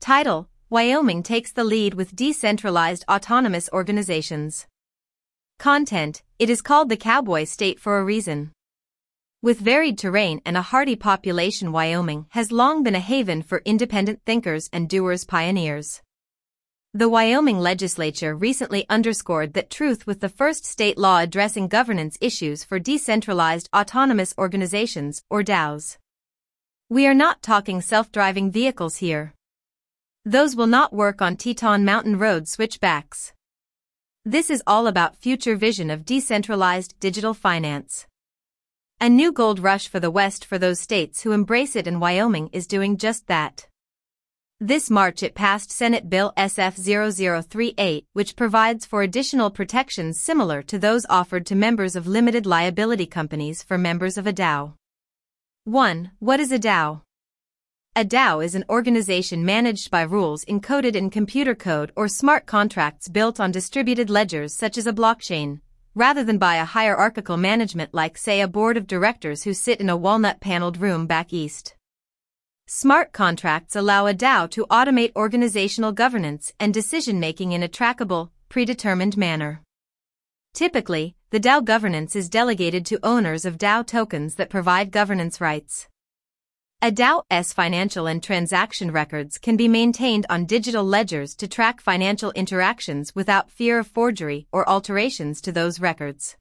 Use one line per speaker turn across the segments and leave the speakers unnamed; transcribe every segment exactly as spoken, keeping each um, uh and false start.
Title: Wyoming takes the lead with decentralized autonomous organizations. Content: It is called the Cowboy State for a reason. With varied terrain and a hardy population, Wyoming has long been a haven for independent thinkers and doers pioneers. The Wyoming legislature recently underscored that truth with the first state law addressing governance issues for decentralized autonomous organizations, or DAOs. We are not talking self-driving vehicles here. Those will not work on Teton Mountain Road switchbacks. This is all about future vision of decentralized digital finance. A new gold rush for the West for those states who embrace it, and Wyoming is doing just that. This March it passed Senate Bill S F zero zero three eight, which provides for additional protections similar to those offered to members of limited liability companies for members of a DAO. one. What is a DAO? A DAO is an organization managed by rules encoded in computer code or smart contracts built on distributed ledgers such as a blockchain, rather than by a hierarchical management like, say, a board of directors who sit in a walnut-paneled room back east. Smart contracts allow a DAO to automate organizational governance and decision-making in a trackable, predetermined manner. Typically, the DAO governance is delegated to owners of DAO tokens that provide governance rights. A DAO's financial and transaction records can be maintained on digital ledgers to track financial interactions without fear of forgery or alterations to those records.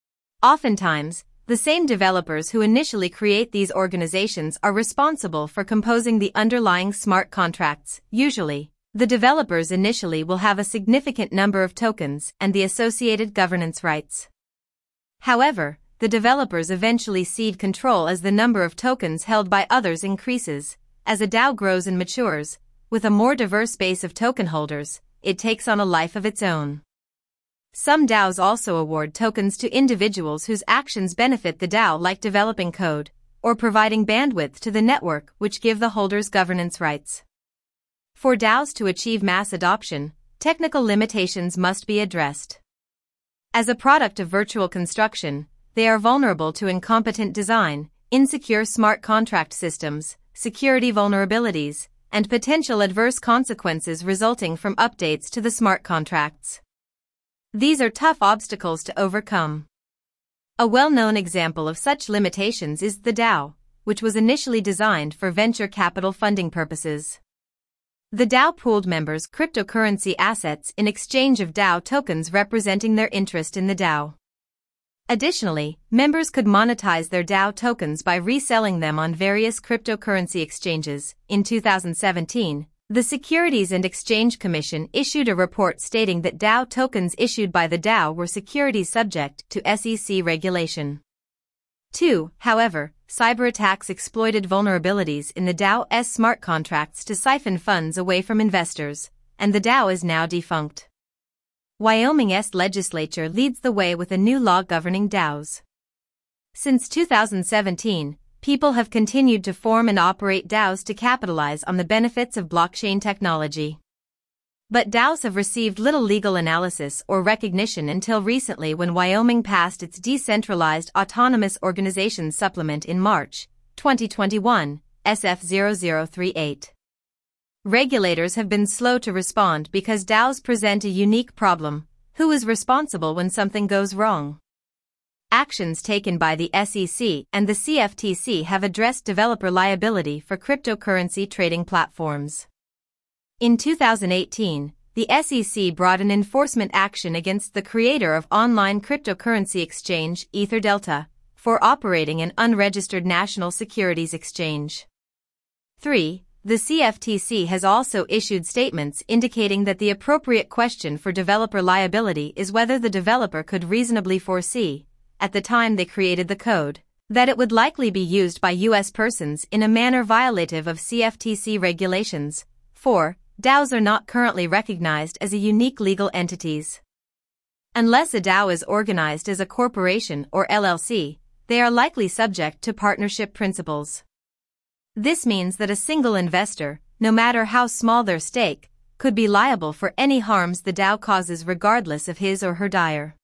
Oftentimes, the same developers who initially create these organizations are responsible for composing the underlying smart contracts. Usually, the developers initially will have a significant number of tokens and the associated governance rights. However, the developers eventually cede control as the number of tokens held by others increases. As a DAO grows and matures, with a more diverse base of token holders, it takes on a life of its own. Some DAOs also award tokens to individuals whose actions benefit the DAO, like developing code or providing bandwidth to the network, which give the holders governance rights. For DAOs to achieve mass adoption, technical limitations must be addressed. As a product of virtual construction, they are vulnerable to incompetent design, insecure smart contract systems, security vulnerabilities, and potential adverse consequences resulting from updates to the smart contracts. These are tough obstacles to overcome. A well-known example of such limitations is the DAO, which was initially designed for venture capital funding purposes. The DAO pooled members' cryptocurrency assets in exchange of DAO tokens representing their interest in the DAO. Additionally, members could monetize their DAO tokens by reselling them on various cryptocurrency exchanges. In two thousand seventeen, the Securities and Exchange Commission issued a report stating that DAO tokens issued by the DAO were securities subject to S E C regulation. two. However, cyber attacks exploited vulnerabilities in the DAO's smart contracts to siphon funds away from investors, and the DAO is now defunct. Wyoming's legislature leads the way with a new law governing DAOs. Since two thousand seventeen, people have continued to form and operate DAOs to capitalize on the benefits of blockchain technology. But DAOs have received little legal analysis or recognition until recently, when Wyoming passed its Decentralized Autonomous Organizations Supplement in March twenty twenty-one, S F zero zero three eight. Regulators have been slow to respond because DAOs present a unique problem: who is responsible when something goes wrong? Actions taken by the S E C and the C F T C have addressed developer liability for cryptocurrency trading platforms. In two thousand eighteen, the S E C brought an enforcement action against the creator of online cryptocurrency exchange EtherDelta for operating an unregistered national securities exchange. three. The C F T C has also issued statements indicating that the appropriate question for developer liability is whether the developer could reasonably foresee, at the time they created the code, that it would likely be used by U S persons in a manner violative of C F T C regulations. four. DAOs are not currently recognized as a unique legal entities. Unless a DAO is organized as a corporation or L L C, they are likely subject to partnership principles. This means that a single investor, no matter how small their stake, could be liable for any harms the DAO causes regardless of his or her dire.